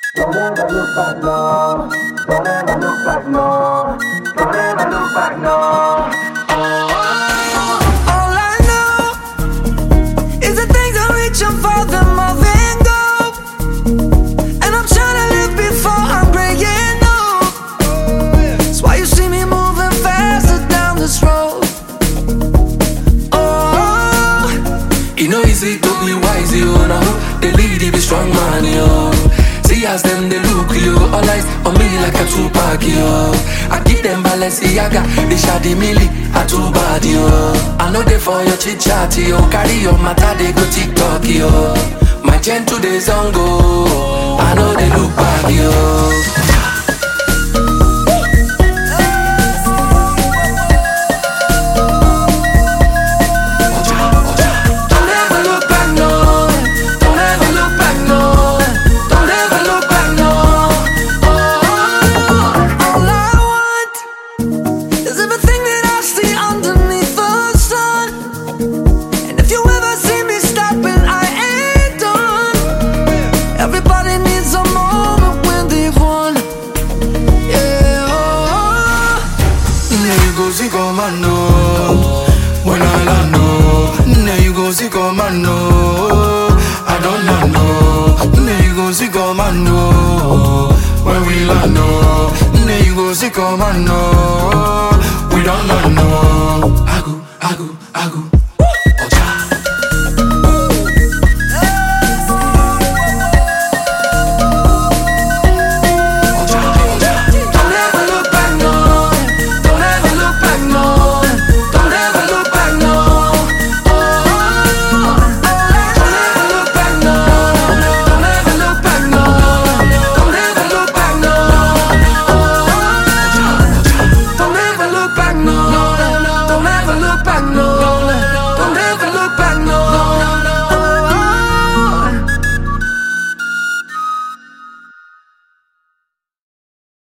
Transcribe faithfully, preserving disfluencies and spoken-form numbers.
Don't ever look back, no. Don't ever look back, no. Don't ever look back, no. All I know is the things I'm reaching for, the more than go. And I'm trying to live before I'm graying old. That's why you see me moving faster down this road. Oh, you know easy to be wise, you know. The lead, be strong man, yo. See as them they look, yo. All eyes on me like a Tupac, yo. I give them Balenciaga, they shady milli, a too bad, yo. I know they for your chit chat, yo. Carry your matter, they go TikTok, yo. My gentle days on go, I know they look bad, yo. When I land, no, now you go see come and know. I don't know, now you go see come and know. When we land, no, now you go see come and know. We don't know.